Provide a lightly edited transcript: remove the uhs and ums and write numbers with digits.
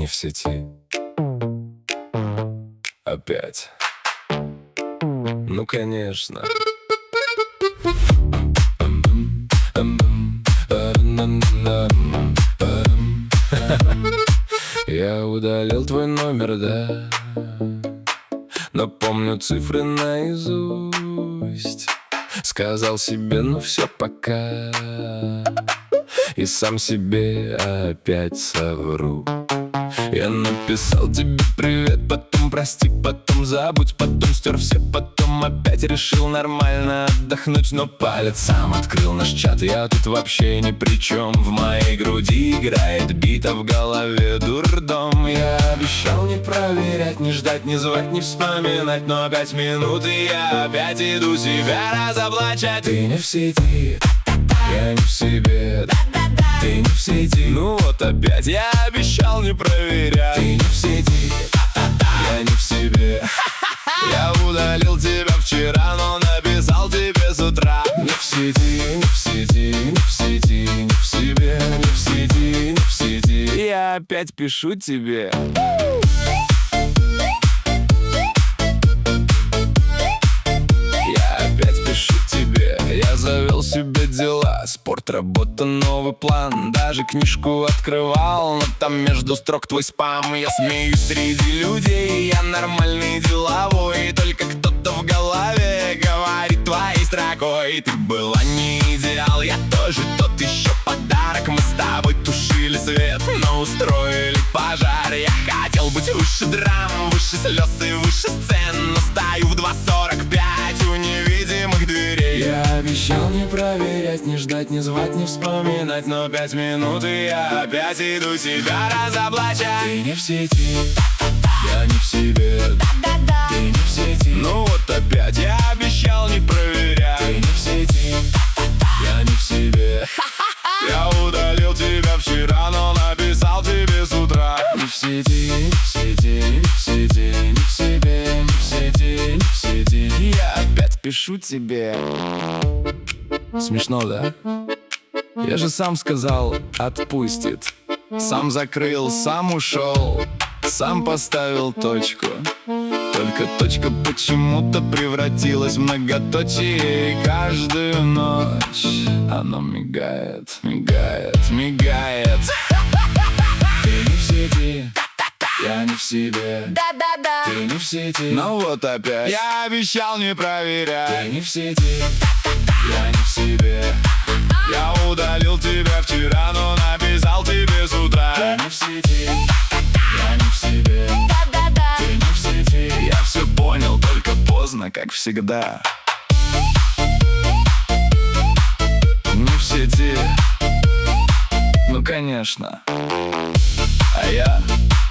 не в сети. Опять. Ну, конечно. Я удалил твой номер, да, но помню цифры наизусть. Сказал себе, ну все, пока, и сам себе опять совру. Я написал тебе привет, потом прости, потом забудь, потом стер все, потом опять решил нормально отдохнуть. Но палец сам открыл наш чат, я тут вообще ни при чем. В моей груди играет бит, а в голове дурдом. Я обещал не проверять, не ждать, не звать, не вспоминать, но 5 минут и я опять иду себя разоблачать. Ты не в сети, я не в себе. Ты не в сети, ну вот опять. Я обещал не проверять. Ты не в сети, я не в себе. Я удалил тебя вчера, но написал тебе с утра. Не в сети, не в сети, не в сети, не в себе. Не в сети, не в сети. Я опять пишу тебе. Я завел себе дела, спорт, работа, новый план. Даже книжку открывал, но там между строк твой спам. Я смеюсь среди людей, я нормальный деловой. Только кто-то в голове говорит твоей строкой: ты была не идеал, я тоже тот еще подарок. Мы с тобой тушили свет, но устроили пожар. Я хотел быть выше драм, выше слез и выше сцен, но стою в 2:45 у невидимых дверей. Я обещал не проверять, не ждать, не звать, не вспоминать, но 5 минут и я опять иду себя разоблачать. Ты не в сети, я не в себе. Ты не в сети, ну вот опять. Я обещал не проверять. Ты не в сети, я не в себе. Я удалил тебя вчера, но написал тебе с утра. Не в сети, не в сети, не в сети, не в себе. Не в сети, не в сети. Я опять пишу тебе. Смешно, да? Я же сам сказал, отпустит. Сам закрыл, сам ушел, сам поставил точку. Только точка почему-то превратилась в многоточие. И каждую ночь оно мигает, мигает, мигает. Ты не в сети, я не в себе. Да-да-да. Ты не в сети, ну вот опять. Я обещал не проверять. Ты не в сети, я не в себе. Я удалил тебя вчера, но написал тебе с утра. Ты не в сети, я не в себе. Да-да-да. Ты не в сети, я все понял, только поздно, как всегда. Не в сети, ну конечно. А я